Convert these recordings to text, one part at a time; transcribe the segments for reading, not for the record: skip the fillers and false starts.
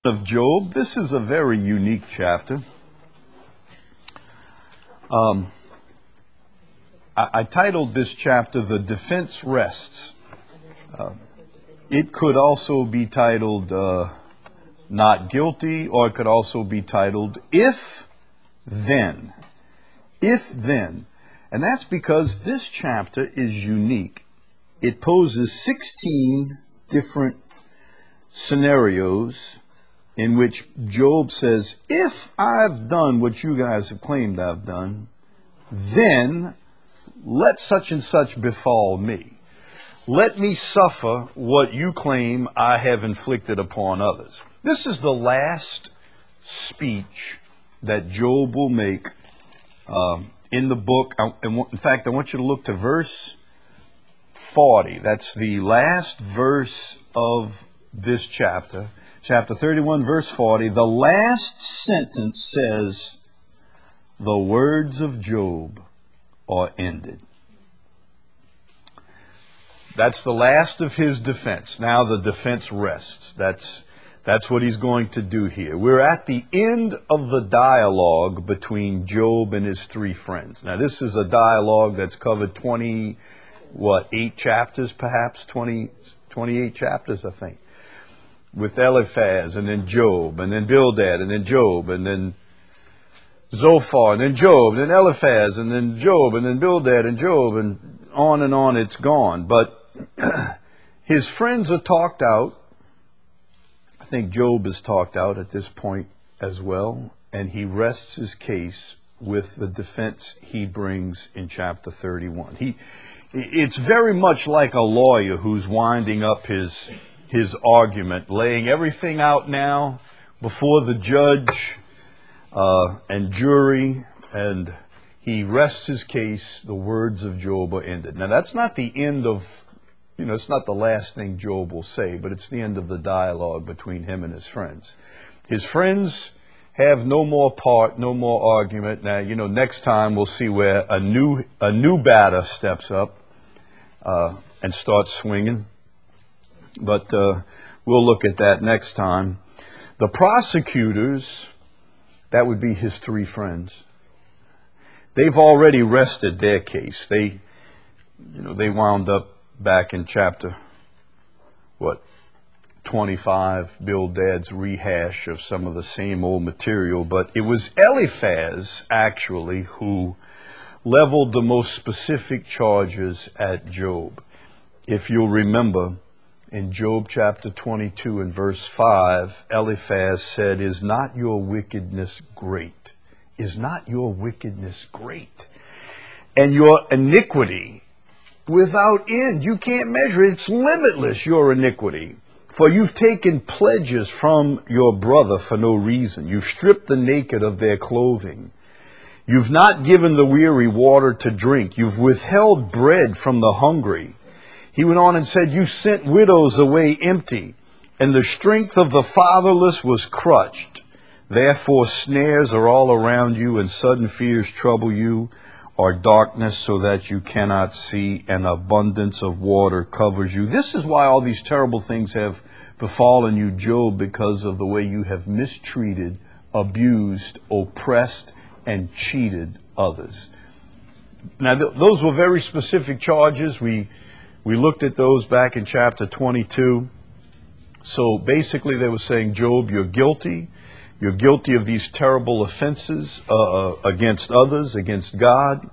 Of Job. This is a very unique chapter. I titled this chapter, The Defense Rests. It could also be titled Not Guilty, or it could also be titled If Then. If Then. And that's because this chapter is unique. It poses 16 different scenarios in which Job says, if I've done what you guys have claimed I've done, then let such and such befall me. Let me suffer what you claim I have inflicted upon others. This is the last speech that Job will make in the book. In fact, I want you to look to verse 40. That's the last verse of this chapter. Chapter 31, verse 40, the last sentence says, the words of Job are ended. That's the last of his defense. Now the defense rests. That's what he's going to do here. We're at the end of the dialogue between Job and his three friends. Now this is a dialogue that's covered 8 chapters perhaps? 28 chapters, I think. With Eliphaz, and then Job, and then Bildad, and then Job, and then Zophar, and then Job, and then Eliphaz, and then Job, and then Bildad, and Job, and on it's gone. But his friends are talked out. I think Job is talked out at this point as well, and he rests his case with the defense he brings in chapter 31. It's very much like a lawyer who's winding up his argument, laying everything out now before the judge and jury, and he rests his case. The words of Job are ended. Now that's not the end of, it's not the last thing Job will say, but it's the end of the dialogue between him and his friends. His friends have no more part, no more argument. Now, next time we'll see where a new batter steps up and starts swinging. But we'll look at that next time. The prosecutors, that would be his three friends. They've already rested their case. They wound up back in chapter 25, Bildad's rehash of some of the same old material. But it was Eliphaz actually who leveled the most specific charges at Job. If you'll remember, in Job chapter 22 and verse 5, Eliphaz said, is not your wickedness great? Is not your wickedness great? And your iniquity without end. You can't measure it. It's limitless, your iniquity. For you've taken pledges from your brother for no reason. You've stripped the naked of their clothing. You've not given the weary water to drink. You've withheld bread from the hungry. He went on and said, you sent widows away empty, and the strength of the fatherless was crushed. Therefore snares are all around you, and sudden fears trouble you, or darkness so that you cannot see, and abundance of water covers you. This is why all these terrible things have befallen you, Job, because of the way you have mistreated, abused, oppressed, and cheated others. Now, those were very specific charges. We looked at those back in chapter 22. So basically they were saying, Job, you're guilty. You're guilty of these terrible offenses against others, against God.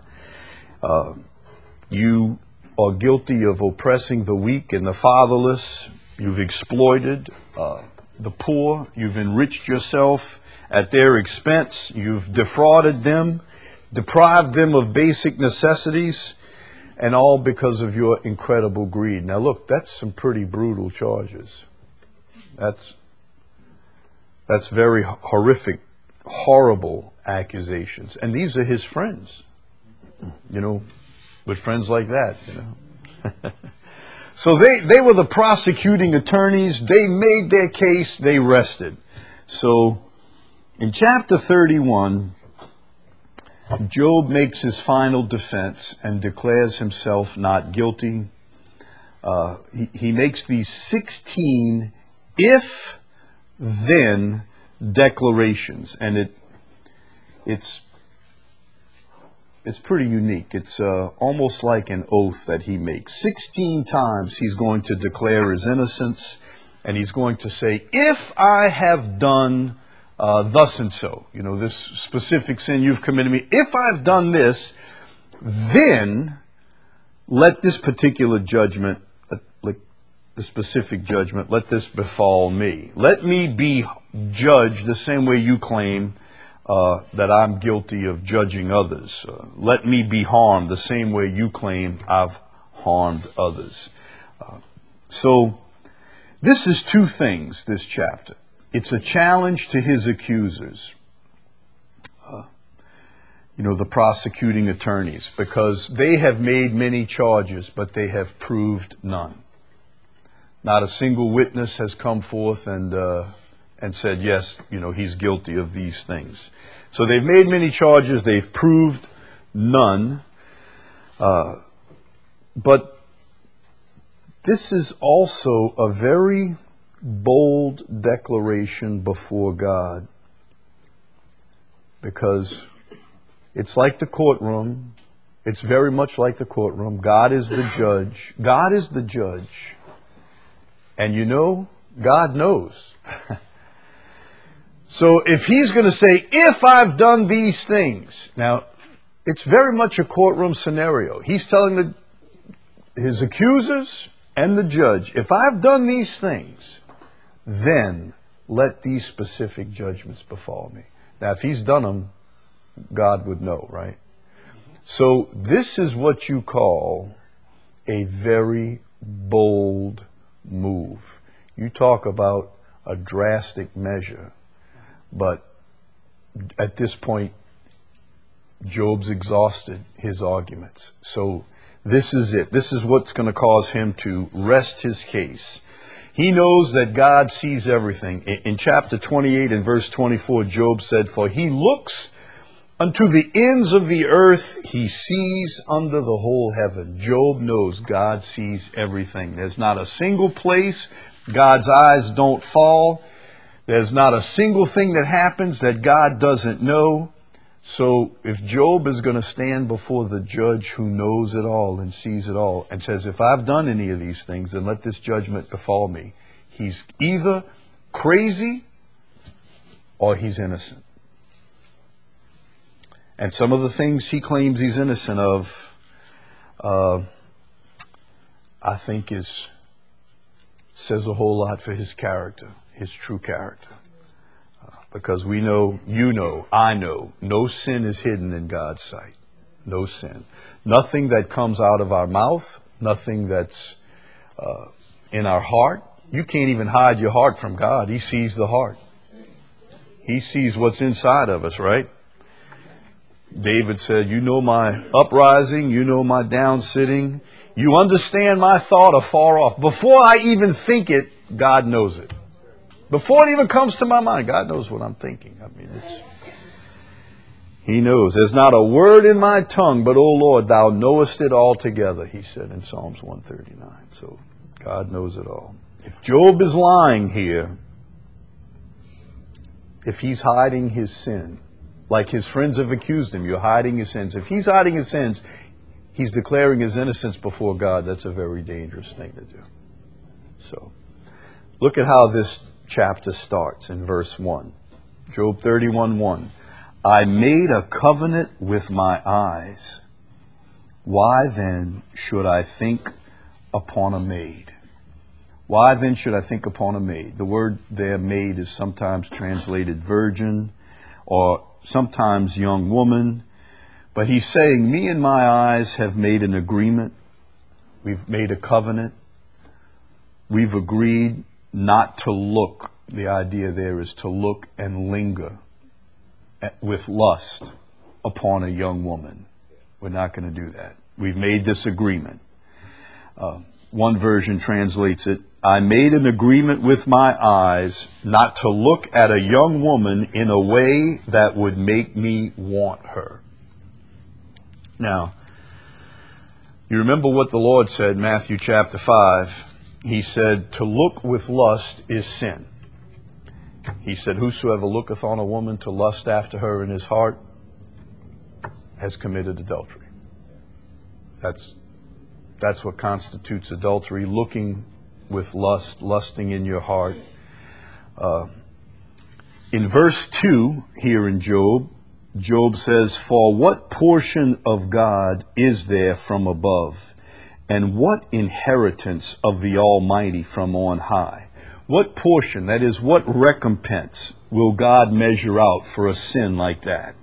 You are guilty of oppressing the weak and the fatherless. You've exploited the poor. You've enriched yourself at their expense. You've defrauded them, deprived them of basic necessities, and all because of your incredible greed. Now look, that's some pretty brutal charges. That's very horrific, horrible accusations. And these are his friends, with friends like that, So they were the prosecuting attorneys. They made their case. They rested. So in chapter 31, Job makes his final defense and declares himself not guilty. He makes these 16 if then declarations. And it's pretty unique. It's almost like an oath that he makes. 16 times he's going to declare his innocence, and he's going to say, if I have done thus and so, this specific sin you've committed me, if I've done this, then let this particular judgment, like the specific judgment, let this befall me. Let me be judged the same way you claim that I'm guilty of judging others. Let me be harmed the same way you claim I've harmed others. So this is two things, this chapter. It's a challenge to his accusers, the prosecuting attorneys, because they have made many charges, but they have proved none. Not a single witness has come forth and said, yes, he's guilty of these things. So they've made many charges, they've proved none. But this is also a very bold declaration before God, because it's like the courtroom. It's very much like the courtroom. God is the judge. God is the judge. And God knows. So if he's going to say, if I've done these things, now it's very much a courtroom scenario. He's telling his accusers and the judge, if I've done these things, then let these specific judgments befall me. Now, if he's done them, God would know, right? So this is what you call a very bold move. You talk about a drastic measure, but at this point, Job's exhausted his arguments. So this is it. This is what's going to cause him to rest his case. He knows that God sees everything. In chapter 28 and verse 24, Job said, for he looks unto the ends of the earth, he sees under the whole heaven. Job knows God sees everything. There's not a single place God's eyes don't fall. There's not a single thing that happens that God doesn't know. So if Job is going to stand before the judge who knows it all and sees it all and says, if I've done any of these things, then let this judgment befall me, he's either crazy or he's innocent. And some of the things he claims he's innocent of, I think says a whole lot for his character, his true character. Because we know, I know, no sin is hidden in God's sight. No sin. Nothing that comes out of our mouth, nothing that's in our heart. You can't even hide your heart from God. He sees the heart. He sees what's inside of us, right? David said, you know my uprising, you know my down sitting. You understand my thought afar off. Before I even think it, God knows it. Before it even comes to my mind, God knows what I'm thinking. He knows. There's not a word in my tongue, but, O Lord, thou knowest it altogether, he said in Psalms 139. So God knows it all. If Job is lying here, if he's hiding his sin, like his friends have accused him, you're hiding his sins. If he's hiding his sins, he's declaring his innocence before God. That's a very dangerous thing to do. So look at how this chapter starts in verse 1. Job 31:1. I made a covenant with my eyes. Why then should I think upon a maid? Why then should I think upon a maid? The word there, maid, is sometimes translated virgin or sometimes young woman. But he's saying, me and my eyes have made an agreement. We've made a covenant. We've agreed not to look. The idea there is to look and linger with lust upon a young woman. We're not going to do that. We've made this agreement. One version translates it, I made an agreement with my eyes not to look at a young woman in a way that would make me want her. Now, you remember what the Lord said in Matthew chapter 5. He said, to look with lust is sin. He said, whosoever looketh on a woman to lust after her in his heart has committed adultery. That's what constitutes adultery, looking with lust, lusting in your heart. In verse 2 here in Job, Job says, for what portion of God is there from above, and what inheritance of the Almighty from on high? What portion, that is, what recompense will God measure out for a sin like that?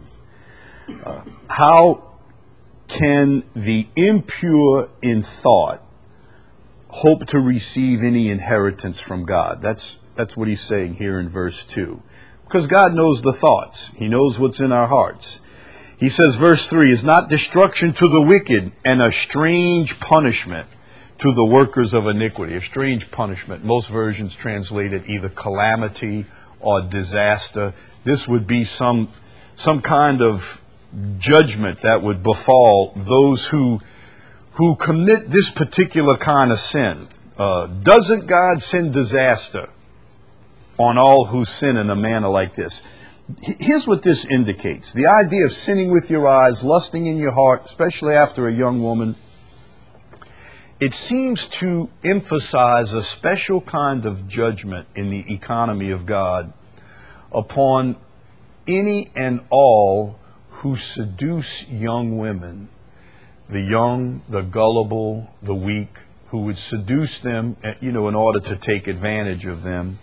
How can the impure in thought hope to receive any inheritance from God? That's what he's saying here in verse 2. Because God knows the thoughts. He knows what's in our hearts. He says, verse 3, is not destruction to the wicked and a strange punishment to the workers of iniquity. A strange punishment. Most versions translate it either calamity or disaster. This would be some kind of judgment that would befall those who commit this particular kind of sin. Doesn't God send disaster on all who sin in a manner like this? Here's what this indicates. The idea of sinning with your eyes, lusting in your heart, especially after a young woman, it seems to emphasize a special kind of judgment in the economy of God upon any and all who seduce young women, the young, the gullible, the weak, who would seduce them, in order to take advantage of them.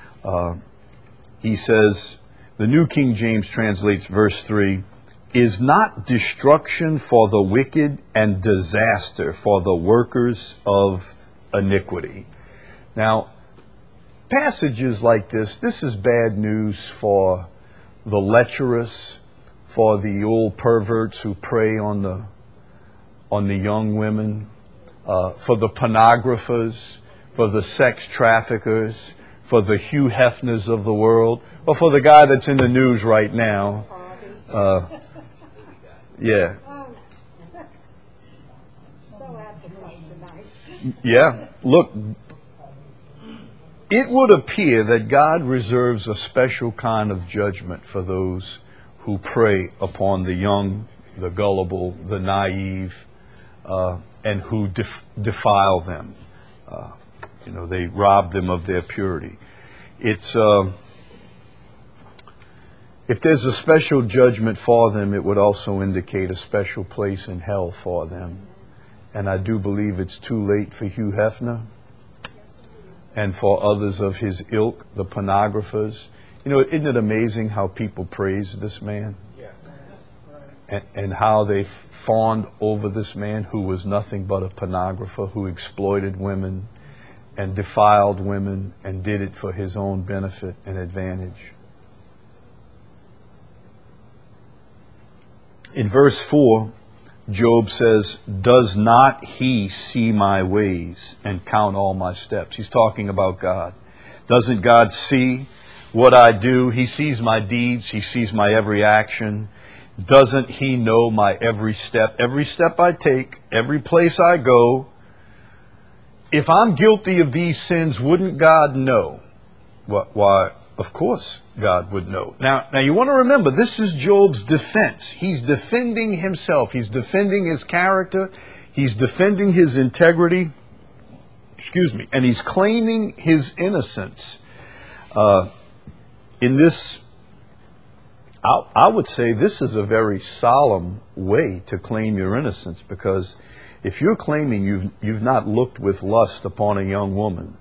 He says, the New King James translates verse 3, is not destruction for the wicked and disaster for the workers of iniquity. Now, passages like this is bad news for the lecherous, for the old perverts who prey on the young women, for the pornographers, for the sex traffickers, for the Hugh Hefners of the world, or for the guy that's in the news right now. Yeah. Yeah. Look, it would appear that God reserves a special kind of judgment for those who prey upon the young, the gullible, the naive, and who defile them. They rob them of their purity. It's if there's a special judgment for them, it would also indicate a special place in hell for them. And I do believe it's too late for Hugh Hefner and for others of his ilk, the pornographers. Isn't it amazing how people praise this man? And how they fawned over this man who was nothing but a pornographer, who exploited women and defiled women and did it for his own benefit and advantage. In verse 4, Job says, does not he see my ways and count all my steps? He's talking about God. Doesn't God see what I do? He sees my deeds. He sees my every action. Doesn't he know my every step I take, every place I go? If I'm guilty of these sins, wouldn't God know? Why, of course God would know. Now you want to remember, this is Job's defense. He's defending himself. He's defending his character. He's defending his integrity. And he's claiming his innocence. In this, I would say this is a very solemn way to claim your innocence, because if you're claiming you've not looked with lust upon a young woman,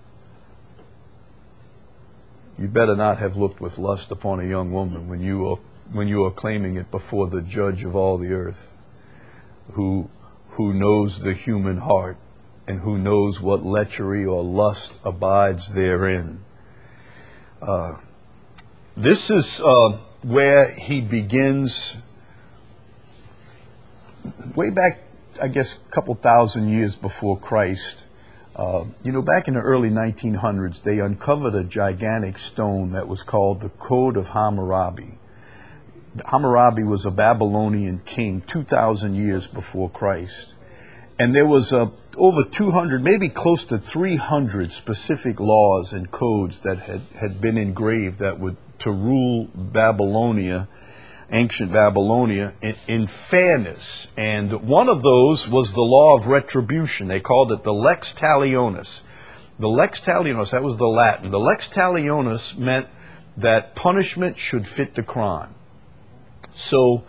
you better not have looked with lust upon a young woman when you are claiming it before the judge of all the earth, who knows the human heart and who knows what lechery or lust abides therein. This is where he begins, way back, I guess, a couple thousand years before Christ. Back in the early 1900s, they uncovered a gigantic stone that was called the Code of Hammurabi. Hammurabi was a Babylonian king 2,000 years before Christ. And there was a over 200, maybe close to 300 specific laws and codes that had been engraved that would to rule Babylonia, ancient Babylonia, in fairness. And one of those was the law of retribution. They called it the lex talionis. The lex talionis, that was the Latin. The lex talionis meant that punishment should fit the crime. So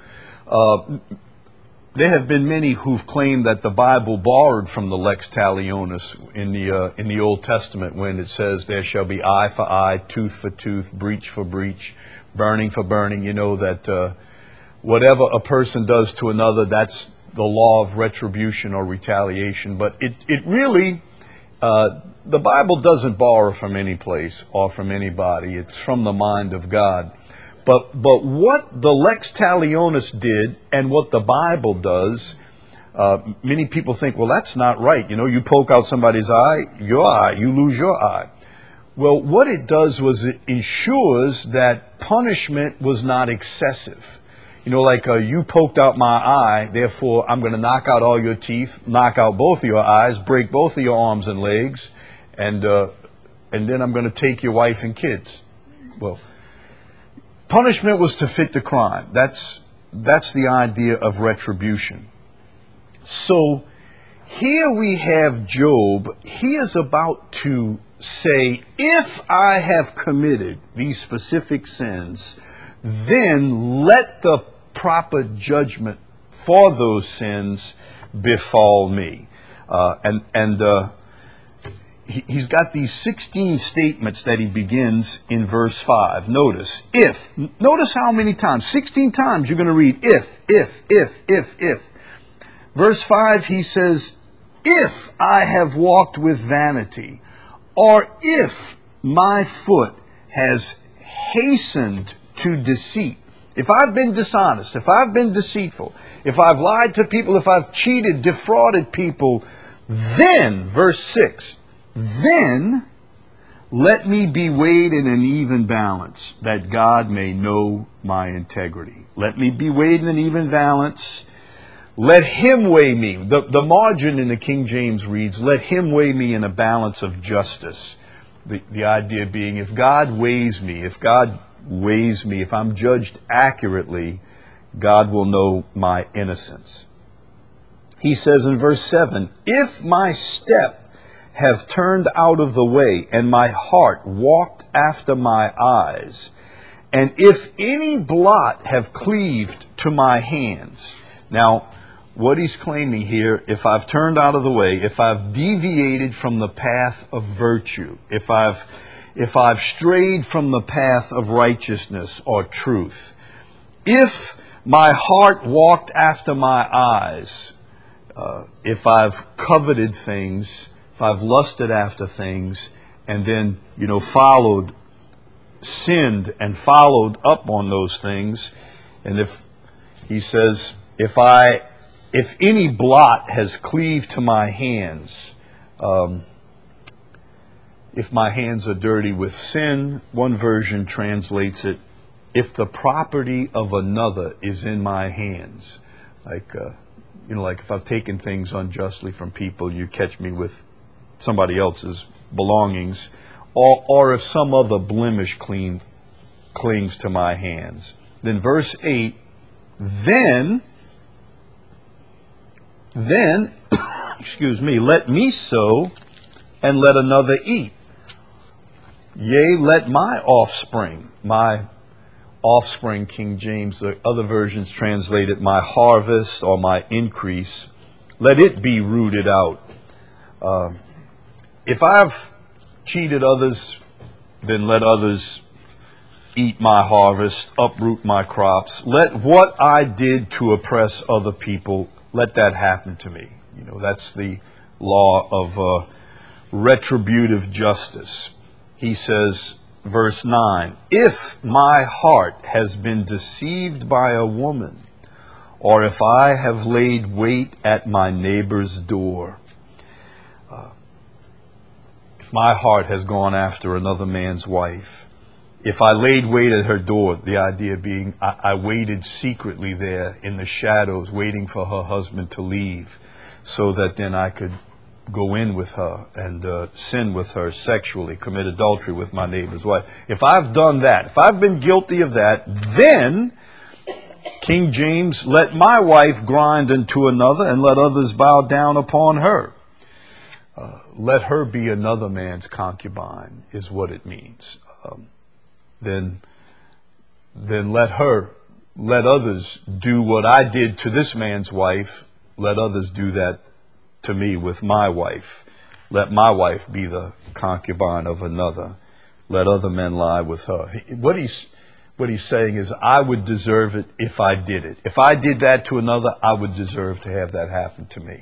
there have been many who've claimed that the Bible borrowed from the lex talionis in the Old Testament, when it says there shall be eye for eye, tooth for tooth, breach for breach, burning for burning. You know that whatever a person does to another, that's the law of retribution or retaliation. But it really, the Bible doesn't borrow from any place or from anybody. It's from the mind of God. But what the lex talionis did and what the Bible does, many people think, well, that's not right. You know, you poke out somebody's eye, you lose your eye. Well, what it does was it ensures that punishment was not excessive. You know, like you poked out my eye, therefore I'm going to knock out all your teeth, knock out both of your eyes, break both of your arms and legs, and then I'm going to take your wife and kids. Well, punishment was to fit the crime. That's the idea of retribution. So here we have Job. He is about to say, if I have committed these specific sins, then let the proper judgment for those sins befall me. He's got these 16 statements that he begins in verse 5. Notice, if. Notice how many times. 16 times you're going to read if. Verse 5, he says, if I have walked with vanity, or if my foot has hastened to deceit. If I've been dishonest, if I've been deceitful, if I've lied to people, if I've cheated, defrauded people, then, verse 6, then let me be weighed in an even balance, that God may know my integrity. Let me be weighed in an even balance. Let him weigh me. The margin in the King James reads, let him weigh me in a balance of justice. The idea being, if God weighs me, if I'm judged accurately, God will know my innocence. He says in verse 7, if my step have turned out of the way, and my heart walked after my eyes, and if any blot have cleaved to my hands. Now, what he's claiming here, if I've turned out of the way, if I've deviated from the path of virtue, if I've strayed from the path of righteousness or truth, if my heart walked after my eyes, if I've coveted things, if I've lusted after things, and then, sinned and followed up on those things, and if he says, if any blot has cleaved to my hands, if my hands are dirty with sin, one version translates it, if the property of another is in my hands, like if I've taken things unjustly from people, you catch me with somebody else's belongings, or if some other blemish clings to my hands. Then verse 8, then, let me sow and let another eat. Yea, let my offspring, King James, the other versions translate it, my harvest or my increase, let it be rooted out. If I've cheated others, then let others eat my harvest, uproot my crops. Let what I did to oppress other people, let that happen to me. That's the law of retributive justice. He says, verse 9, if my heart has been deceived by a woman, or if I have laid wait at my neighbor's door, if my heart has gone after another man's wife, if I laid wait at her door, the idea being I waited secretly there in the shadows, waiting for her husband to leave, so that then I could go in with her and sin with her sexually, commit adultery with my neighbor's wife. If I've done that, if I've been guilty of that, then King James, let my wife grind unto another and let others bow down upon her. Let her be another man's concubine is what it means. Then let others do what I did to this man's wife. Let others do that to me with my wife. Let my wife be the concubine of another. Let other men lie with her. What he's saying is, I would deserve it if I did it. If I did that to another, I would deserve to have that happen to me.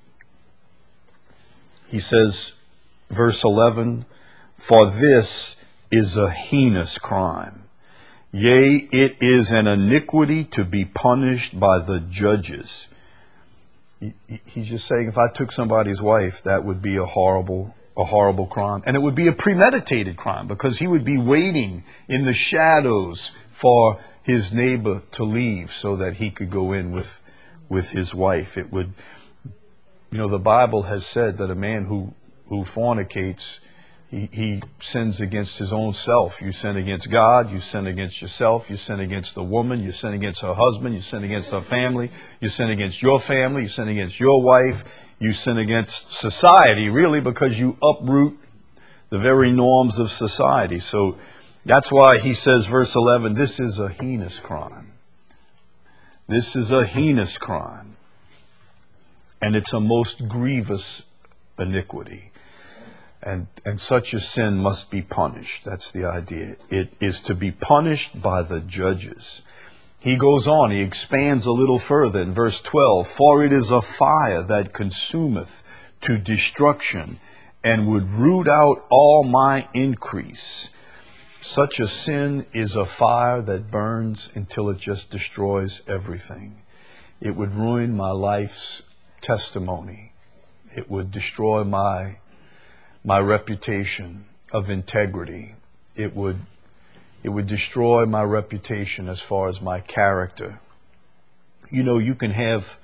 He says, verse 11, for this is a heinous crime. Yea, it is an iniquity to be punished by the judges. He's just saying, if I took somebody's wife, that would be a horrible crime. And it would be a premeditated crime, because he would be waiting in the shadows for his neighbor to leave so that he could go in with his wife. It would, the Bible has said that a man who fornicates, he sins against his own self. You sin against God, you sin against yourself, you sin against the woman, you sin against her husband, you sin against her family, you sin against your family, you sin against your wife, you sin against society, really, because you uproot the very norms of society. So that's why he says, verse 11, this is a heinous crime. This is a heinous crime. And it's a most grievous iniquity. And such a sin must be punished. That's the idea. It is to be punished by the judges. He goes on, he expands a little further in verse 12. For it is a fire that consumeth to destruction, and would root out all my increase. Such a sin is a fire that burns until it just destroys everything. It would ruin my life's testimony. It would destroy my reputation of integrity. It would destroy my reputation as far as my character. You can have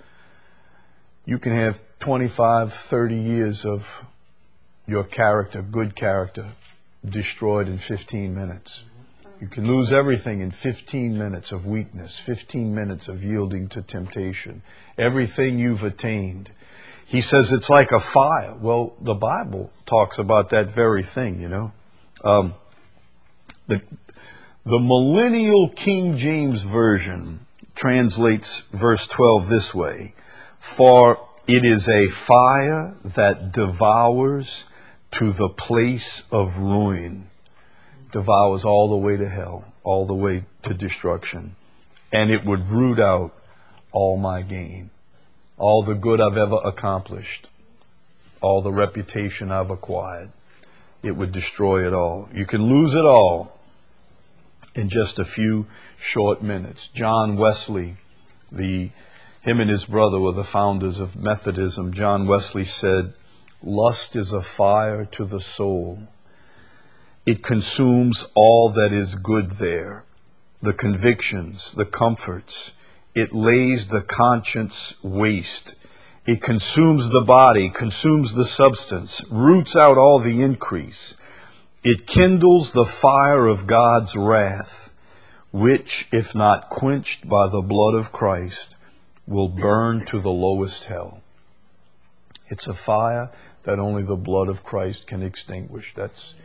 25, 30 years of your character, good character, destroyed in 15 minutes. You can lose everything in 15 minutes of weakness, 15 minutes of yielding to temptation. Everything you've attained. He says it's like a fire. Well, the Bible talks about that very thing, The Millennial King James Version translates verse 12 this way. For it is a fire that devours to the place of ruin. Devours all the way to hell, all the way to destruction. And it would root out all my gain. All the good I've ever accomplished, all the reputation I've acquired, it would destroy it all. You can lose it all in just a few short minutes. John Wesley, him and his brother were the founders of Methodism. John Wesley said, lust is a fire to the soul. It consumes all that is good there, the convictions, the comforts. It lays the conscience waste. It consumes the body, consumes the substance, roots out all the increase. It kindles the fire of God's wrath, which, if not quenched by the blood of Christ, will burn to the lowest hell. It's a fire that only the blood of Christ can extinguish. That's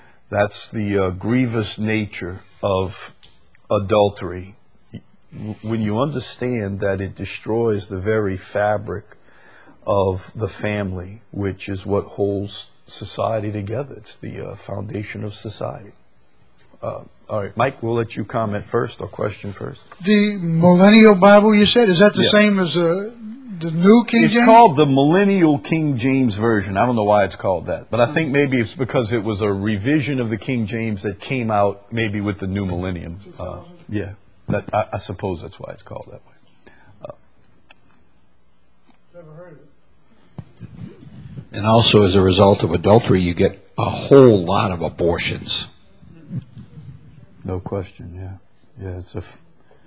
the grievous nature of adultery. When you understand that it destroys the very fabric of the family, which is what holds society together. It's the foundation of society. All right, Mike, we'll let you comment first or question first. The Millennial Bible, you said, is that the same as the New King James? It's called the Millennial King James Version. I don't know why it's called that, but I think maybe it's because it was a revision of the King James that came out maybe with the new millennium. I suppose that's why it's called that way. Never heard of it. And also, as a result of adultery, you get a whole lot of abortions. No question, yeah.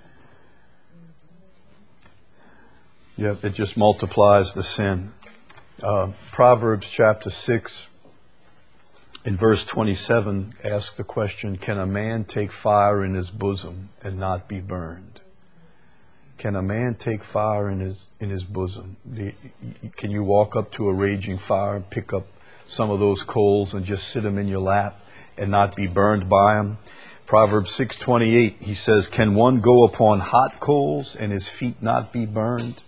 It just multiplies the sin. Proverbs chapter 6 in verse 27 asks the question, can a man take fire in his bosom and not be burned? Can a man take fire in his bosom? Can you walk up to a raging fire and pick up some of those coals and just sit them in your lap and not be burned by them? Proverbs 6:28, he says, can one go upon hot coals and his feet not be burned?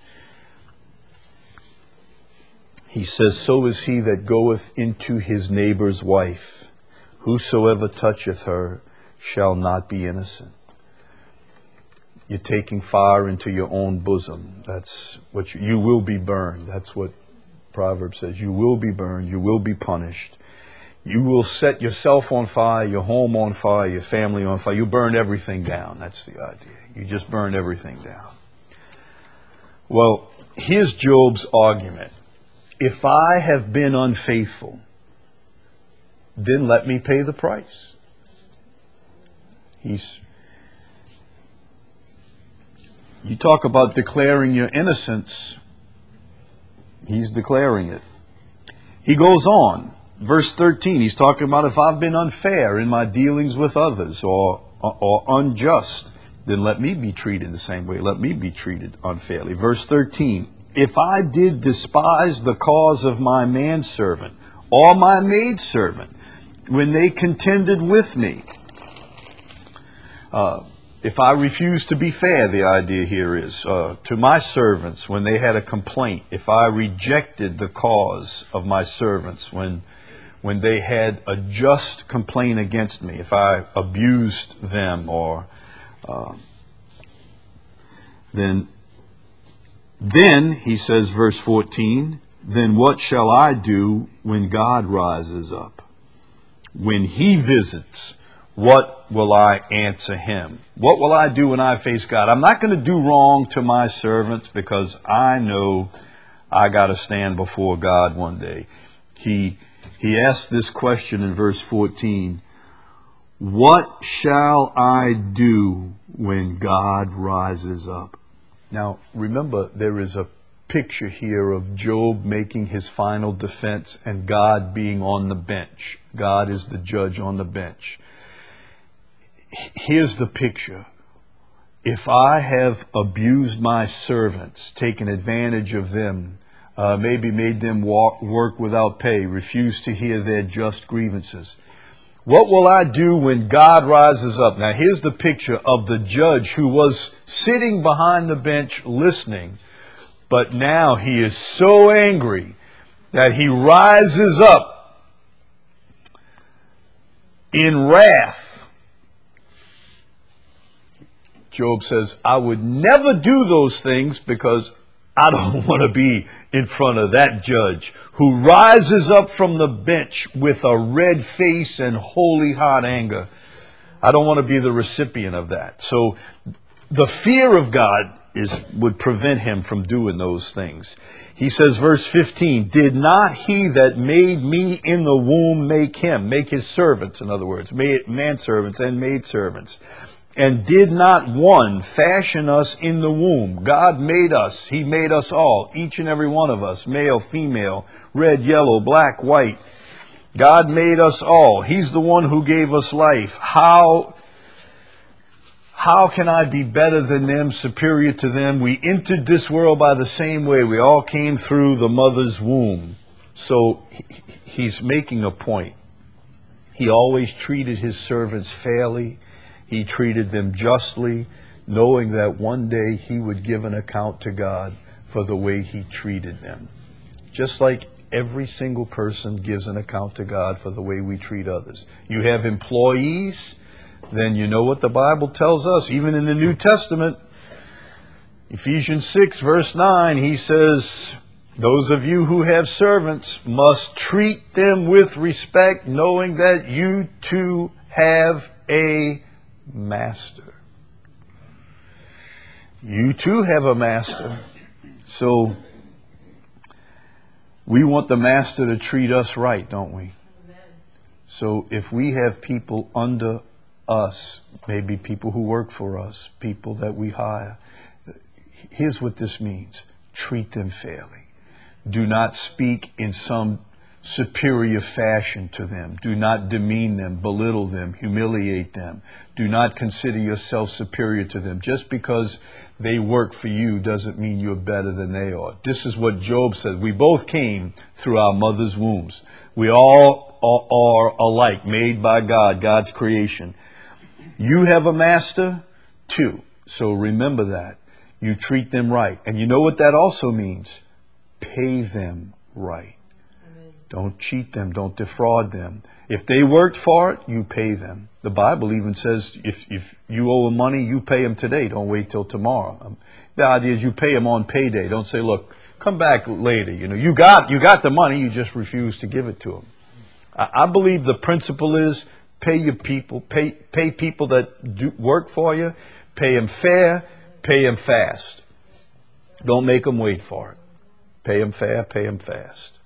He says, so is he that goeth into his neighbor's wife. Whosoever toucheth her shall not be innocent. You're taking fire into your own bosom. That's what you will be burned. That's what Proverbs says. You will be burned. You will be punished. You will set yourself on fire, your home on fire, your family on fire. You burn everything down. That's the idea. You just burn everything down. Well, here's Job's argument. If I have been unfaithful, then let me pay the price. You talk about declaring your innocence. He's declaring it. He goes on. Verse 13, he's talking about if I've been unfair in my dealings with others or unjust, then let me be treated the same way. Let me be treated unfairly. Verse 13, if I did despise the cause of my manservant or my maidservant when they contended with me, if I refused to be fair, the idea here is, to my servants when they had a complaint, if I rejected the cause of my servants when they had a just complaint against me, if I abused them or then, he says, verse 14, then what shall I do when God rises up? When he visits, what will I answer him? What will I do when I face God? I'm not going to do wrong to my servants because I know I got to stand before God one day. He asks this question in verse 14, what shall I do when God rises up? Now, remember, there is a picture here of Job making his final defense and God being on the bench. God is the judge on the bench. Here's the picture. If I have abused my servants, taken advantage of them, maybe made them work without pay, refused to hear their just grievances, what will I do when God rises up? Now, here's the picture of the judge who was sitting behind the bench listening, but now he is so angry that he rises up in wrath. Job says, I would never do those things because I don't want to be in front of that judge who rises up from the bench with a red face and holy hot anger. I don't want to be the recipient of that. So the fear of God would prevent him from doing those things. He says, verse 15, did not he that made me in the womb make his servants, in other words, manservants and maidservants? And did not one fashion us in the womb? God made us. He made us all, each and every one of us, male, female, red, yellow, black, white. God made us all. He's the one who gave us life. How can I be better than them, superior to them? We entered this world by the same way. We all came through the mother's womb. So he's making a point. He always treated his servants fairly. He treated them justly, knowing that one day he would give an account to God for the way he treated them. Just like every single person gives an account to God for the way we treat others. You have employees, then you know what the Bible tells us. Even in the New Testament, Ephesians 6, verse 9, he says, those of you who have servants must treat them with respect, knowing that you too have a master. You too have a master. So we want the master to treat us right, don't we? So if we have people under us, maybe people who work for us, people that we hire, here's what this means. Treat them fairly. Do not speak in some superior fashion to them. Do not demean them, belittle them, humiliate them. Do not consider yourself superior to them. Just because they work for you doesn't mean you're better than they are. This is what Job said. We both came through our mother's wombs. We all are alike, made by God, God's creation. You have a master too. So remember that. You treat them right. And you know what that also means? Pay them right. Amen. Don't cheat them. Don't defraud them. If they worked for it, you pay them. The Bible even says if you owe them money, you pay them today. Don't wait till tomorrow. The idea is you pay them on payday. Don't say, look, come back later. You got the money. You just refuse to give it to them. I believe the principle is pay your people. Pay people that do work for you. Pay them fair. Pay them fast. Don't make them wait for it. Pay them fair, pay them fast.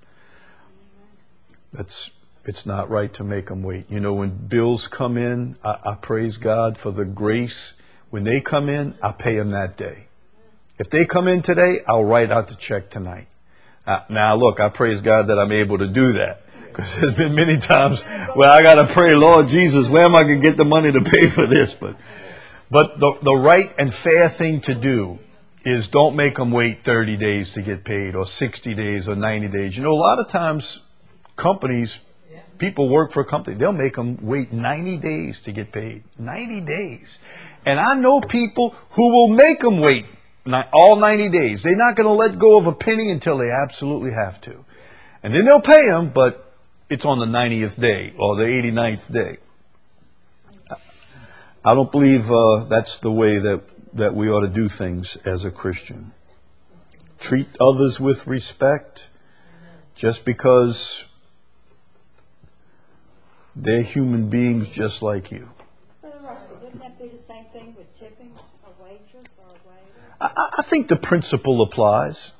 It's not right to make them wait. When bills come in, I praise God for the grace. When they come in, I pay them that day. If they come in today, I'll write out the check tonight. Now, look, I praise God that I'm able to do that. Because there's been many times where I got to pray, Lord Jesus, where am I going to get the money to pay for this? But the right and fair thing to do is don't make them wait 30 days to get paid, or 60 days or 90 days. A lot of times people work for a company, they'll make them wait 90 days to get paid. 90 days. And I know people who will make them wait all 90 days. They're not going to let go of a penny until they absolutely have to. And then they'll pay them, but it's on the 90th day or the 89th day. I don't believe that's the way that we ought to do things as a Christian. Treat others with respect just because they're human beings just like you. Brother Russell, wouldn't that be the same thing with tipping a waitress or a waiter? I think the principle applies.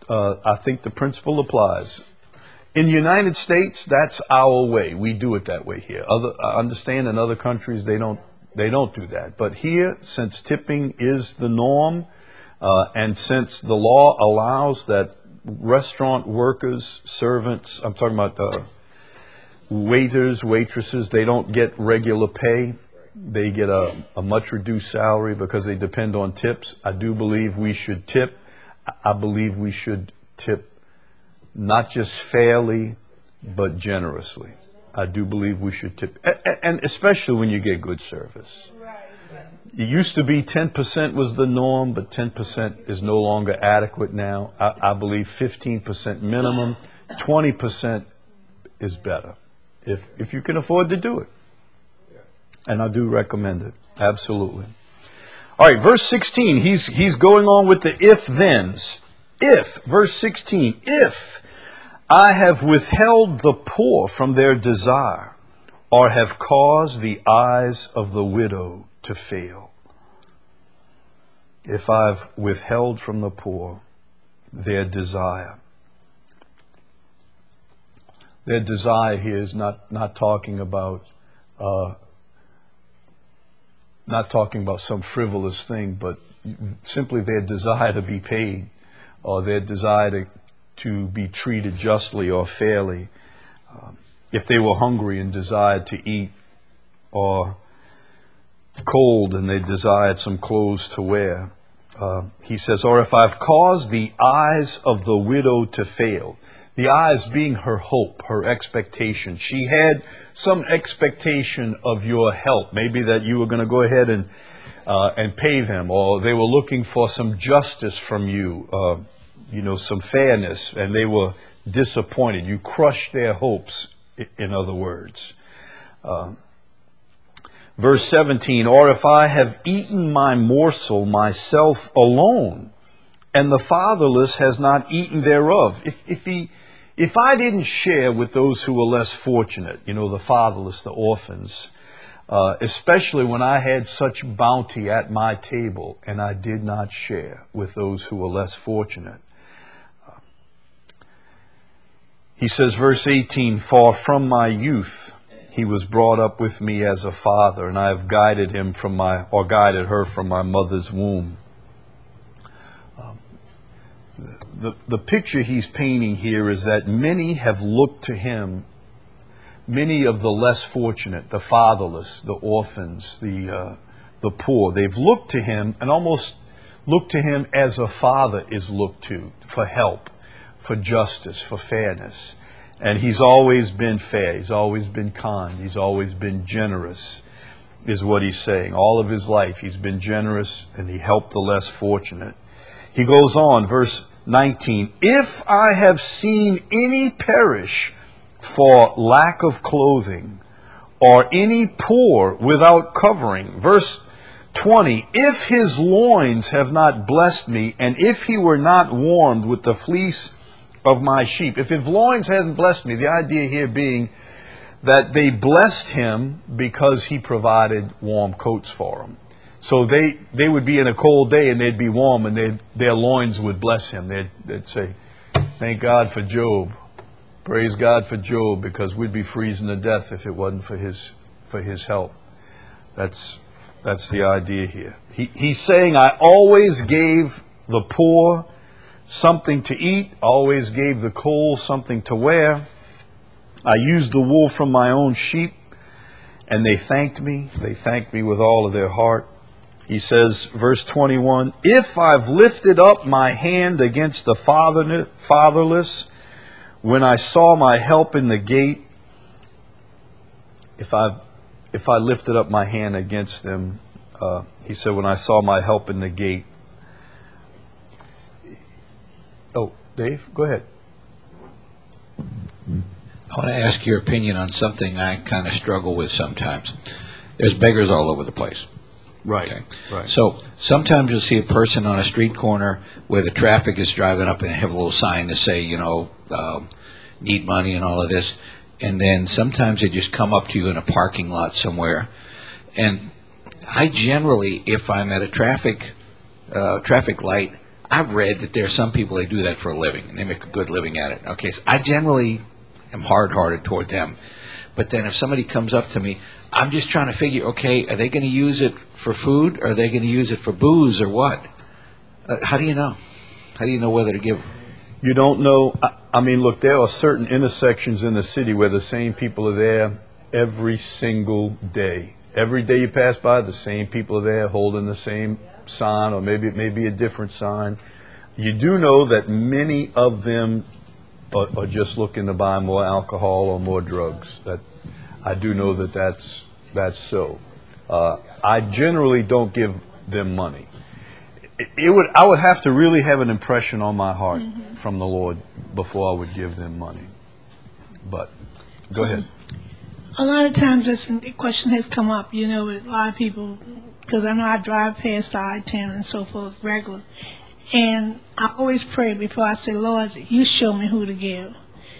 In the United States, that's our way. We do it that way here. I understand in other countries they don't do that. But here, since tipping is the norm, and since the law allows that restaurant workers, servants, I'm talking about waiters, waitresses, they don't get regular pay. They get a much reduced salary because they depend on tips. I do believe we should tip. I believe we should tip not just fairly, but generously. I do believe we should tip, and especially when you get good service. It used to be 10% was the norm, but 10% is no longer adequate now. I believe 15% minimum, 20% is better, if you can afford to do it. And I do recommend it, absolutely. All right, verse 16, he's going on with the if-thens. Verse 16, if I have withheld the poor from their desire, or have caused the eyes of the widow to fail. If I've withheld from the poor their desire. Their desire here is not talking about some frivolous thing, but simply their desire to be paid, or their desire to be treated justly or fairly. If they were hungry and desired to eat, or cold and they desired some clothes to wear. He says, or if I've caused the eyes of the widow to fail. The eyes being her hope, her expectation. She had some expectation of your help. Maybe that you were going to go ahead and pay them, or they were looking for some justice from you, some fairness, and they were disappointed. You crushed their hopes, in other words. Verse 17, or if I have eaten my morsel myself alone, and the fatherless has not eaten thereof. If I didn't share with those who were less fortunate, the fatherless, the orphans, especially when I had such bounty at my table, and I did not share with those who were less fortunate. He says, verse 18, for from my youth he was brought up with me as a father, and I have guided him guided her from my mother's womb. the picture he's painting here is that many have looked to him, many of the less fortunate, the fatherless, the orphans, the poor, they've looked to him and almost looked to him as a father is looked to for help, for justice, for fairness. And he's always been fair, he's always been kind, he's always been generous, is what he's saying. All of his life he's been generous and he helped the less fortunate. He goes on, verse 19, if I have seen any perish for lack of clothing, or any poor without covering. Verse 20, if his loins have not blessed me, and if he were not warmed with the fleece of my sheep. If his loins hadn't blessed me, the idea here being that they blessed him because he provided warm coats for them. So they would be in a cold day and they'd be warm, and their loins would bless him. They'd say, thank God for Job. Praise God for Job, because we'd be freezing to death if it wasn't for his help. That's the idea here. He's saying, I always gave the poor something to eat, always gave the cold something to wear. I used the wool from my own sheep, and they thanked me. They thanked me with all of their heart. He says, verse 21, if I've lifted up my hand against the fatherless, when I saw my help in the gate, if I lifted up my hand against them, he said, when I saw my help in the gate. Oh, Dave, go ahead. I want to ask your opinion on something I kind of struggle with sometimes. There's beggars all over the place. Right, Okay. right. So sometimes you'll see a person on a street corner where the traffic is driving up and they have a little sign to say, need money and all of this. And then sometimes they just come up to you in a parking lot somewhere. And I generally, if I'm at a traffic light, I've read that there are some people that do that for a living, and they make a good living at it. Okay, so I generally am hard-hearted toward them. But then if somebody comes up to me, I'm just trying to figure, okay, are they going to use it for food, or are they going to use it for booze, or what? How do you know? How do you know whether to give? You don't know. I mean, look, there are certain intersections in the city where the same people are there every single day. Every day you pass by, the same people are there holding the same sign, or maybe it may be a different sign. You do know that many of them are just looking to buy more alcohol or more drugs. That I do know that's so. I generally don't give them money. I would have to really have an impression on my heart from the Lord before I would give them money. But go ahead. A lot of times this question has come up, with a lot of people, because I know I drive past I-10 and so forth regular. And I always pray before I say, Lord, you show me who to give.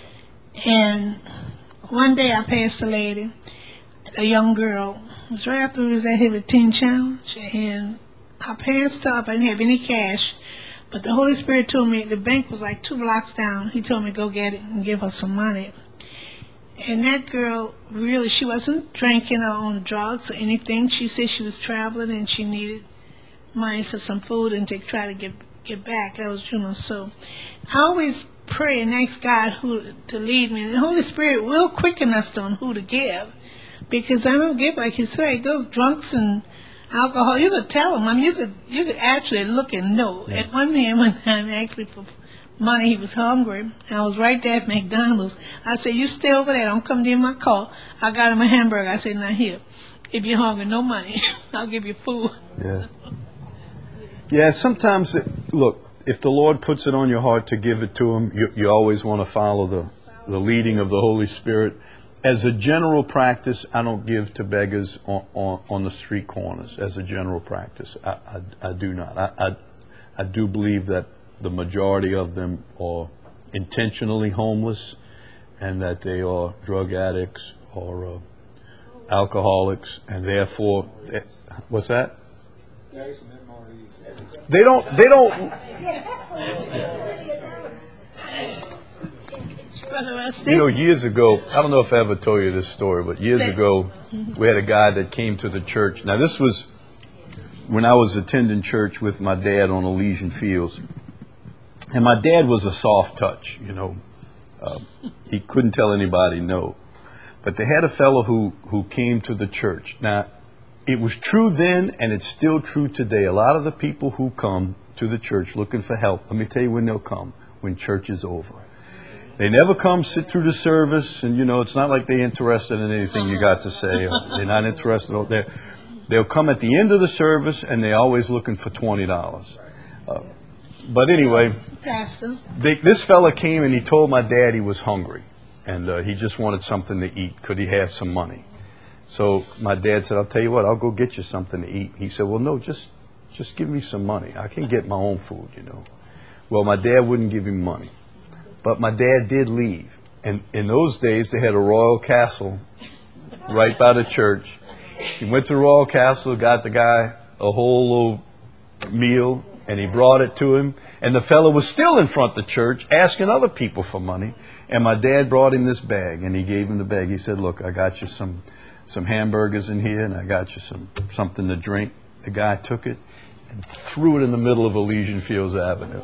And one day I passed a lady, a young girl. It was right after we was at Hibbert Teen Challenge. And I passed her up. I didn't have any cash. But the Holy Spirit told me the bank was like 2 blocks down. He told me go get it and give her some money. And that girl, really, she wasn't drinking or on drugs or anything. She said she was traveling and she needed money for some food and to try to get back. That was, so I always pray and ask God who to lead me. And the Holy Spirit will quicken us on who to give. Because I don't give, like you say, those drunks and alcohol, you could tell them. I mean, you could actually look and know. Yeah. And one man one time asked me for money. He was hungry. I was right there at McDonald's. I said, you stay over there. Don't come near my car. I got him a hamburger. I said, now here, if you're hungry, no money. I'll give you food. Yeah. Yeah, sometimes, look, if the Lord puts it on your heart to give it to him, you always want to follow the leading of the Holy Spirit. As a general practice, I don't give to beggars on the street corners, as a general practice. I do not. I do believe that the majority of them are intentionally homeless and that they are drug addicts or alcoholics, and therefore, what's that? They don't. Years ago, I don't know if I ever told you this story, but years ago, we had a guy that came to the church. Now, this was when I was attending church with my dad on Elysian Fields. And my dad was a soft touch, you know. He couldn't tell anybody no. But they had a fellow who came to the church. Now, it was true then, and it's still true today. A lot of the people who come to the church looking for help, let me tell you when they'll come, when church is over. They never come sit through the service, and, you know, it's not like they're interested in anything you got to say. They're not interested. They'll come at the end of the service, and they're always looking for $20. But anyway, Pastor. This fella came and he told my dad he was hungry, and he just wanted something to eat. Could he have some money? So my dad said, I'll tell you what, I'll go get you something to eat. He said, well, no, just give me some money. I can get my own food, you know. Well, my dad wouldn't give him money. But my dad did leave. And in those days, they had a Royal Castle right by the church. He went to Royal Castle, got the guy a whole little meal, and he brought it to him. And the fellow was still in front of the church asking other people for money. And my dad brought him this bag, and he gave him the bag. He said, look, I got you some hamburgers in here, and I got you something to drink. The guy took it and threw it in the middle of Elysian Fields Avenue.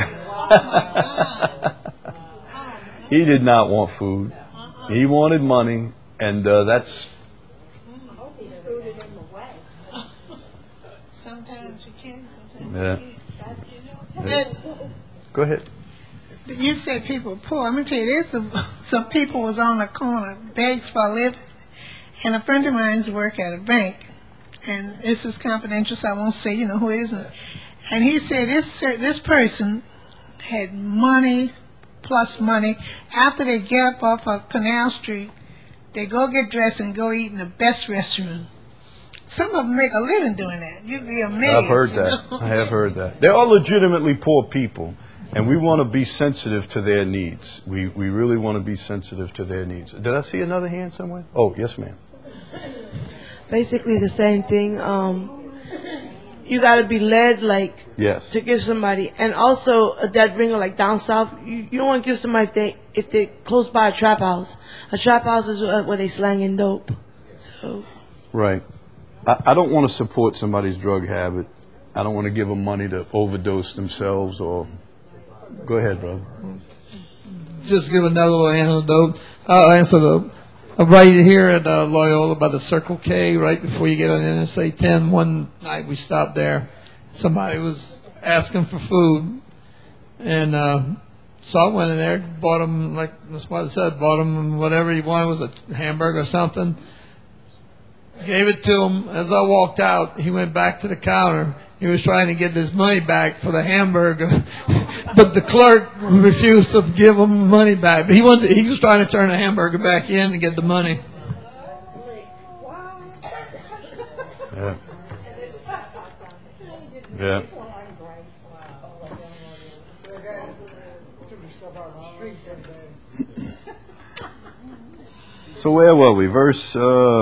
He did not want food. He wanted money, and that's... I hope he scooted him away. Sometimes you can, sometimes Yeah. you can't. Go ahead. You said people are poor. I'm going to tell you, there's some people was on the corner, begs for a living, and a friend of mine's work at a bank, and this was confidential, so I won't say, you know, who it is. And he said this person had money plus money. After they get up off of Canal Street, they go get dressed and go eat in the best restaurant. Some of them make a living doing that. You'd be amazed. I've heard that. I have heard that. They're all legitimately poor people, and we want to be sensitive to their needs. We really want to be sensitive to their needs. Did I see another hand somewhere? Oh, yes, ma'am. Basically the same thing. You got to be led, like, Yes. to give somebody. And also, that bringer, like, down south, you don't want to give somebody if they close by a trap house. A trap house is where they slanging dope. So... Right. I don't want to support somebody's drug habit. I don't want to give them money to overdose themselves or... Go ahead, brother. Just give another little anecdote. I'll answer right here at Loyola by the Circle K, right before you get on Interstate 10. One night we stopped there. Somebody was asking for food, and so I went in there, bought him, like that's what I said, bought him whatever he wanted, was a hamburger or something. Gave it to him. As I walked out, he went back to the counter. He was trying to get his money back for the hamburger, but the clerk refused to give him money back. But he was trying to turn the hamburger back in to get the money. Yeah. Yeah. So where were we? Verse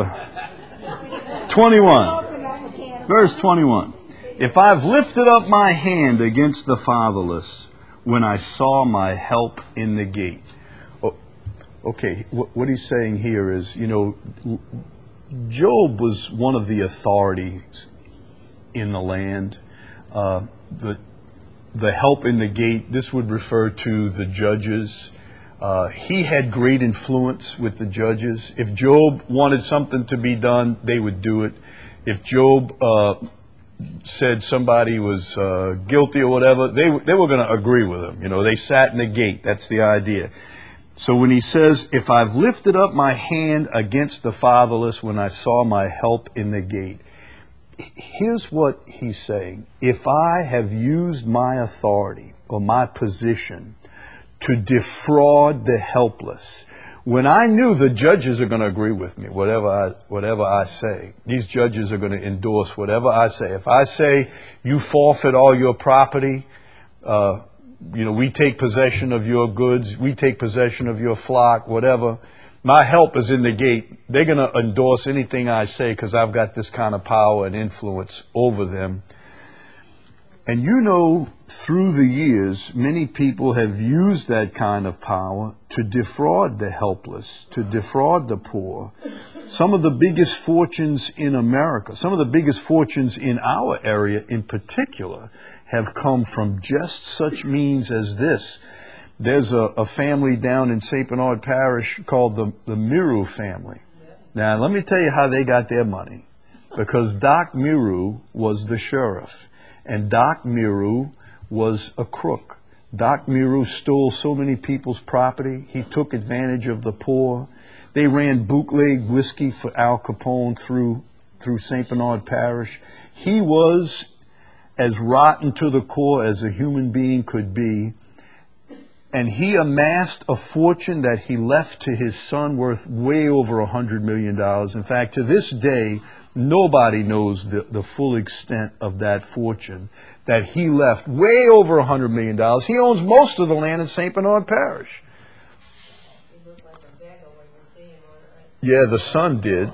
21. Verse 21. If I've lifted up my hand against the fatherless when I saw my help in the gate. Oh, okay, what he's saying here is, you know, Job was one of the authorities in the land. The help in the gate, this would refer to the judges. He had great influence with the judges. If Job wanted something to be done, they would do it. If Job said somebody was guilty or whatever, they were going to agree with him. You know, they sat in the gate. That's the idea. So when he says, if I've lifted up my hand against the fatherless when I saw my help in the gate, here's what he's saying. If I have used my authority or my position to defraud the helpless, when I knew the judges are going to agree with me, whatever I say, these judges are going to endorse whatever I say. If I say you forfeit all your property, we take possession of your goods, we take possession of your flock, whatever, my help is in the gate. They're going to endorse anything I say because I've got this kind of power and influence over them. And you know, through the years, many people have used that kind of power to defraud the helpless, to defraud the poor, Some of the biggest fortunes in America, some of the biggest fortunes in our area in particular, have come from just such means as this. There's a family down in St. Bernard Parish called the Miru family. Now, let me tell you how they got their money. Because Doc Miru was the sheriff, and Doc Miru was a crook. Doc Miru stole so many people's property. He took advantage of the poor. They ran bootleg whiskey for Al Capone through St. Bernard Parish. He was as rotten to the core as a human being could be. And he amassed a fortune that he left to his son worth way over $100 million. In fact, to this day, nobody knows the full extent of that fortune that he left, way over $100 million. He owns most of the land in St. Bernard Parish. Yeah, the son did.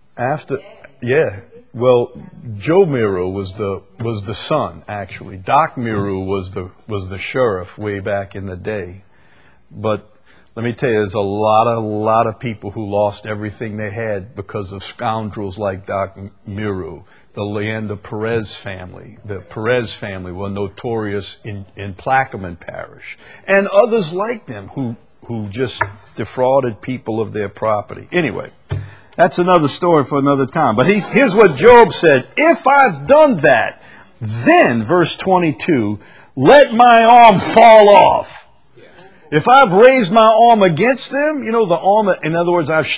Well, Joe Miru was the son, actually. Doc Miru was the sheriff way back in the day. But let me tell you, there's a lot of people who lost everything they had because of scoundrels like Doc Miru. The Leander Perez family. The Perez family were notorious in Plaquemine Parish. And others like them who just defrauded people of their property. Anyway, that's another story for another time. But here's what Job said. If I've done that, then, verse 22, let my arm fall off. If I've raised my arm against them, you know, the arm, in other words, I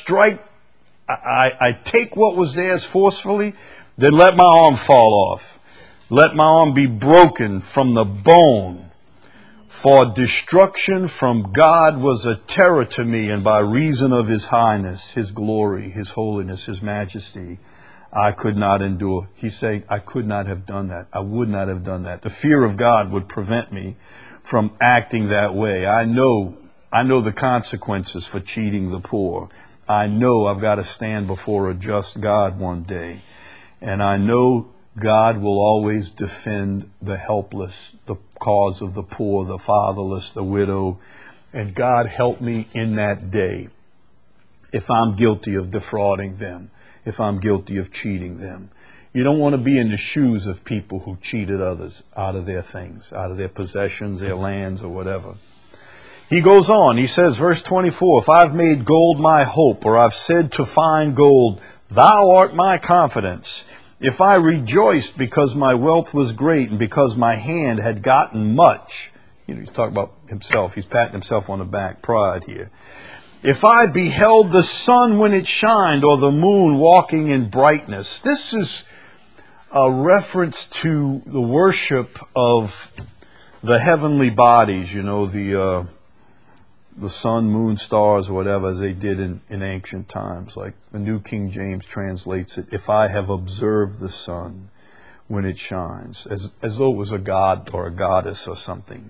take what was theirs forcefully, then let my arm fall off. Let my arm be broken from the bone. For destruction from God was a terror to me, and by reason of his highness, his glory, his holiness, his majesty, I could not endure. He's saying, I could not have done that. I would not have done that. The fear of God would prevent me from acting that way. I know the consequences for cheating the poor. I know I've got to stand before a just God one day. And I know God will always defend the helpless, the cause of the poor, the fatherless, the widow. And God help me in that day if I'm guilty of defrauding them, if I'm guilty of cheating them. You don't want to be in the shoes of people who cheated others out of their things, out of their possessions, their lands, or whatever. He goes on, he says, verse 24, if I've made gold my hope, or I've said to find gold, thou art my confidence. If I rejoiced because my wealth was great and because my hand had gotten much, he's talking about himself. He's patting himself on the back, pride here. If I beheld the sun when it shined or the moon walking in brightness. This is a reference to the worship of the heavenly bodies, you know, the sun, moon, stars, or whatever, as they did in ancient times. Like the New King James translates it, if I have observed the sun when it shines, as though it was a god or a goddess or something.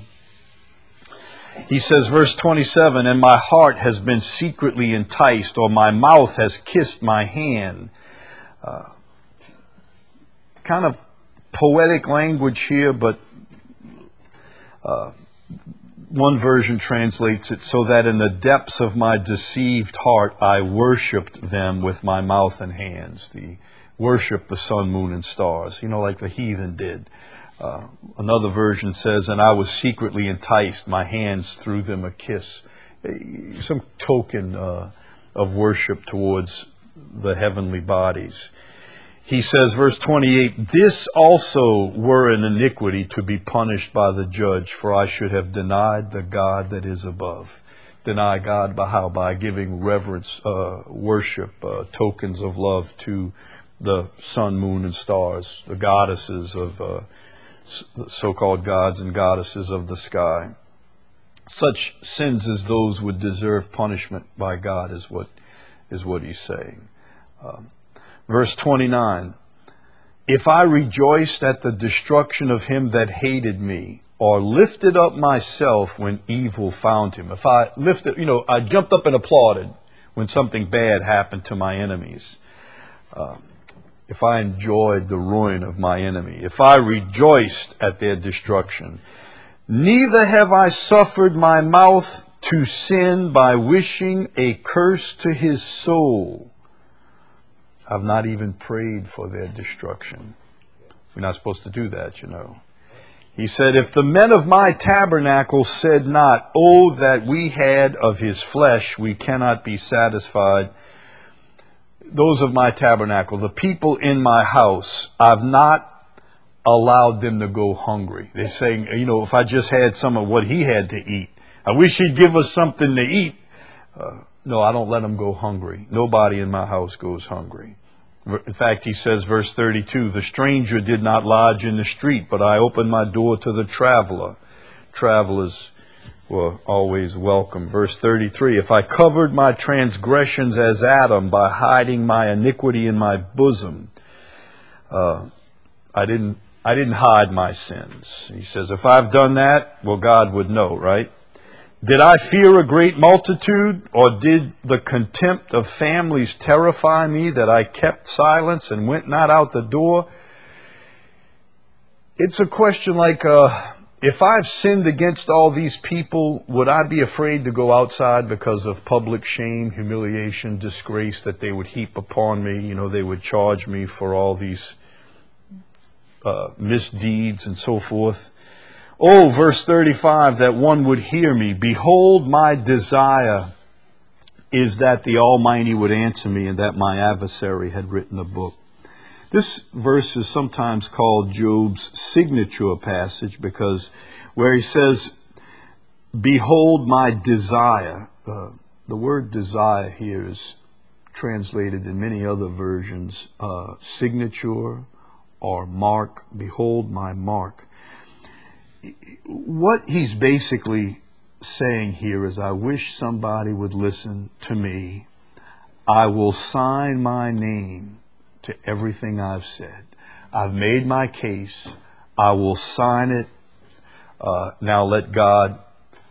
He says, verse 27, and my heart has been secretly enticed, or my mouth has kissed my hand. Kind of poetic language here, but one version translates it so that in the depths of my deceived heart I worshipped them with my mouth and hands. Worship the sun, moon, and stars, like the heathen did. Another version says, and I was secretly enticed, my hands threw them a kiss. Some token of worship towards the heavenly bodies. He says, verse 28, this also were an iniquity to be punished by the judge, for I should have denied the God that is above. Deny God by how? By giving reverence, worship, tokens of love to the sun, moon, and stars, the goddesses of so-called gods and goddesses of the sky. Such sins as those would deserve punishment by God is what he's saying. Verse 29, if I rejoiced at the destruction of him that hated me, or lifted up myself when evil found him. If I lifted, I jumped up and applauded when something bad happened to my enemies. If I enjoyed the ruin of my enemy, if I rejoiced at their destruction, neither have I suffered my mouth to sin by wishing a curse to his soul. I've not even prayed for their destruction. We're not supposed to do that, you know. He said, if the men of my tabernacle said not, oh, that we had of his flesh, we cannot be satisfied. Those of my tabernacle, the people in my house, I've not allowed them to go hungry. They're saying, you know, if I just had some of what he had to eat, I wish he'd give us something to eat. No, I don't let them go hungry. Nobody in my house goes hungry. In fact, he says, verse 32, the stranger did not lodge in the street, but I opened my door to the traveler. Travelers were always welcome. Verse 33, if I covered my transgressions as Adam by hiding my iniquity in my bosom, I didn't hide my sins. He says, if I've done that, well, God would know, right? Did I fear a great multitude, or did the contempt of families terrify me that I kept silence and went not out the door? It's a question like, if I've sinned against all these people, would I be afraid to go outside because of public shame, humiliation, disgrace that they would heap upon me? You know, they would charge me for all these misdeeds and so forth. Oh, verse 35, that one would hear me. Behold, my desire is that the Almighty would answer me and that my adversary had written a book. This verse is sometimes called Job's signature passage because where he says, behold my desire. The word desire here is translated in many other versions, signature or mark. Behold my mark. What he's basically saying here is, I wish somebody would listen to me. I will sign my name to everything I've said. I've made my case. I will sign it. Now let God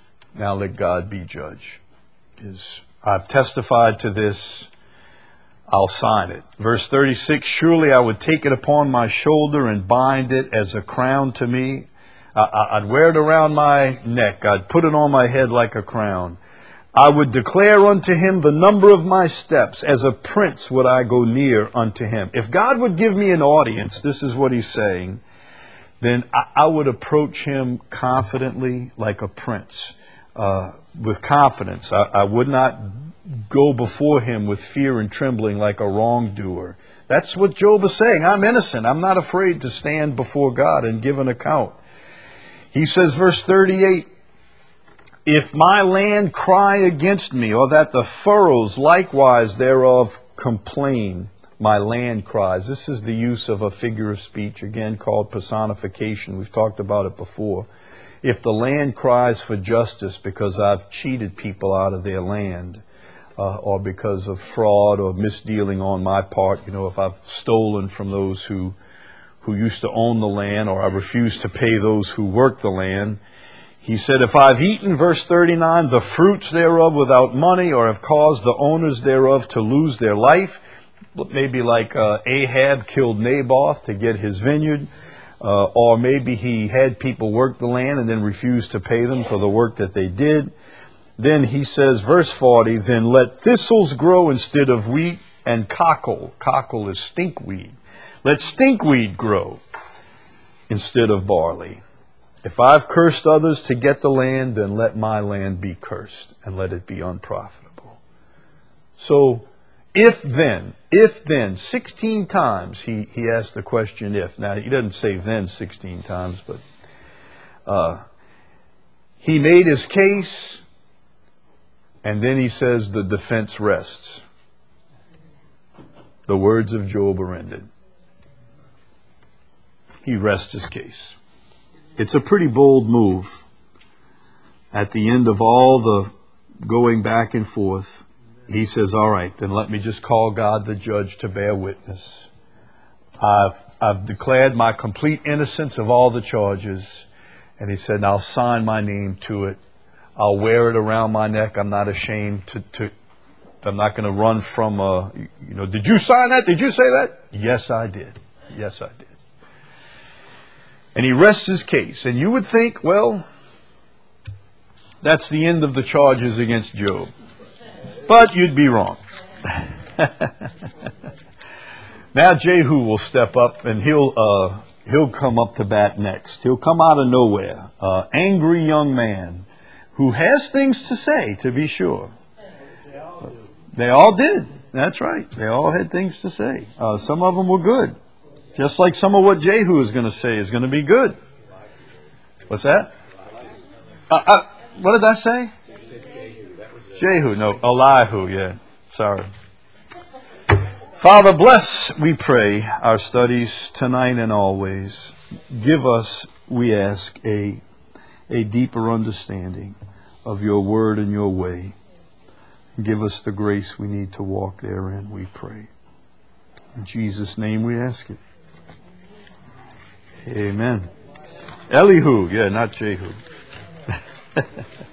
be judge. I've testified to this. I'll sign it. Verse 36, surely I would take it upon my shoulder and bind it as a crown to me. I'd wear it around my neck. I'd put it on my head like a crown. I would declare unto him the number of my steps. As a prince would I go near unto him. If God would give me an audience, this is what he's saying, then I would approach him confidently like a prince, with confidence. I would not go before him with fear and trembling like a wrongdoer. That's what Job is saying. I'm innocent. I'm not afraid to stand before God and give an account. He says, verse 38, if my land cry against me, or that the furrows likewise thereof complain, my land cries. This is the use of a figure of speech, again called personification. We've talked about it before. If the land cries for justice because I've cheated people out of their land, or because of fraud or misdealing on my part, you know, if I've stolen from those who used to own the land, or I refuse to pay those who work the land. He said, if I've eaten, verse 39, the fruits thereof without money, or have caused the owners thereof to lose their life, maybe like Ahab killed Naboth to get his vineyard, or maybe he had people work the land and then refused to pay them for the work that they did. Then he says, verse 40, then let thistles grow instead of wheat, and cockle is stinkweed. Let stinkweed grow instead of barley. If I've cursed others to get the land, then let my land be cursed and let it be unprofitable. So, if then, 16 times he asked the question if. Now, he doesn't say then 16 times, but he made his case, and then he says the defense rests. The words of Job are ended. He rests his case. It's a pretty bold move. At the end of all the going back and forth, he says, all right, then let me just call God the judge to bear witness. I've declared my complete innocence of all the charges. And he said, I'll sign my name to it. I'll wear it around my neck. I'm not ashamed I'm not going to run from, did you sign that? Did you say that? Yes, I did. Yes, I did. And he rests his case. And you would think, well, that's the end of the charges against Job. But you'd be wrong. Now Jehu will step up, and he'll come up to bat next. He'll come out of nowhere. Angry young man who has things to say, to be sure. They all did. That's right. They all had things to say. Some of them were good. Just like some of what Jehu is going to say is going to be good. What's that? What did I say? Jehu. No, Elihu. Yeah. Sorry. Father, bless, we pray, our studies tonight and always. Give us, we ask, a deeper understanding of your word and your way. Give us the grace we need to walk therein, we pray. In Jesus' name we ask it. Amen. Elihu, yeah, not Jehu.